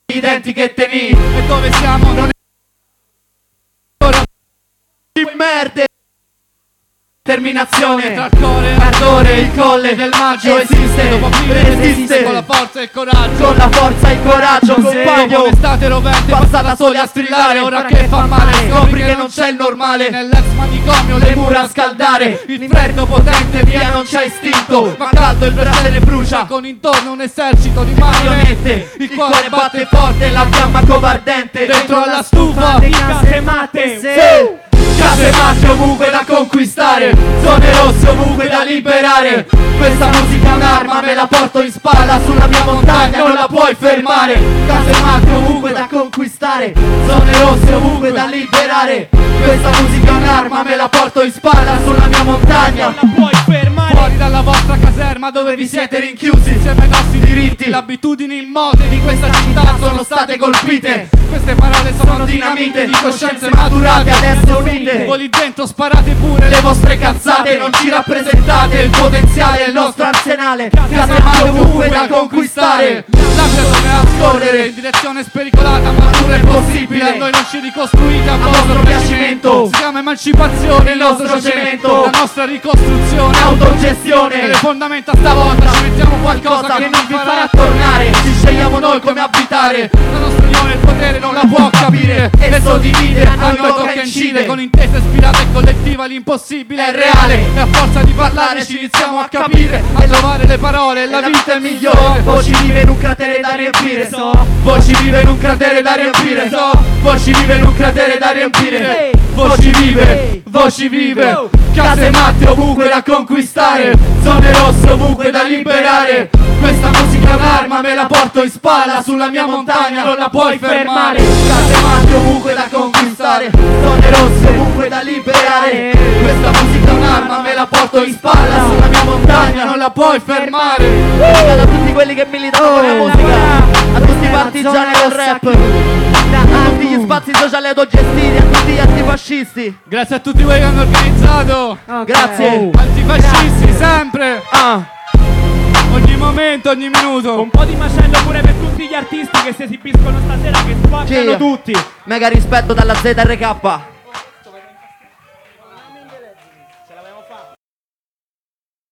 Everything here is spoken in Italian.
i denti che teni. E dove siamo non è ora di merde. Determinazione tra il cuore, ardore, il colle del maggio esiste, dopo aprile resiste, con la forza e il coraggio, con la forza e il coraggio, compagno, l'estate rovente, passata soli a strillare, ora che fa male, scopri che non c'è il normale, nell'ex manicomio le mura a scaldare, il freddo potente via non c'è istinto, ma caldo il bracciale brucia, con intorno un esercito di marionette, il cuore batte forte, la fiamma covardente, dentro alla stufa di casematte, casematte ovunque da conquistare, zone rosse ovunque da liberare. Questa musica è un'arma, me la porto in spalla, sulla mia montagna non la puoi fermare. Casematte ovunque da conquistare, zone rosse ovunque da liberare. Questa musica è un'arma, me la porto in spalla, sulla mia montagna non la puoi fermare. Fuori dalla vostra caserma dove vi siete rinchiusi, insieme ai nostri diritti, le abitudini immode di questa città sono state colpite. Queste parole sono dinamite di coscienze maturate, adesso unite. Voi lì dentro sparate pure le vostre cazzate, non ci rappresentate il potenziale del nostro arsenale. Casematte ovunque da conquistare, lasciatemi a scorrere in direzione spericolata, ma pure è possibile. A noi non ci ricostruite a vostro piacimento, si chiama emancipazione il nostro cemento, la nostra ricostruzione, autogestione. E le fondamenta stavolta ci mettiamo qualcosa che non vi farà tornare. Ci scegliamo noi come abitare, la nostra unione il potere non la può capire. Esso divide, a noi tocca incide, con intesa ispirata e collettiva l'impossibile è reale. E a forza di parlare ci iniziamo a capire, a trovare le parole, la vita è migliore. Voci vive in un cratere da riempire, voci vive in un cratere da riempire, voci vive in un cratere da riempire. Voci vive, casematte ovunque da conquistare, zone rosse ovunque da liberare. Questa musica è un'arma, me la porto in spalla, sulla mia montagna non la puoi fermare. Casematte ovunque da conquistare, zone rosse ovunque da liberare. Questa musica è un'arma, me la porto in spalla, sulla mia montagna non la puoi fermare. A tutti quelli che militano con la musica, a tutti i partigiani del rap, a tutti gli spazi sociali autogestiti, a tutti gli antifascisti. Grazie a tutti voi che hanno organizzato. Grazie. Antifascisti sempre. Ogni momento, ogni minuto. Un po' di macello pure per tutti gli artisti che si esibiscono stasera, che spaccano tutti. Mega rispetto dalla ZRK.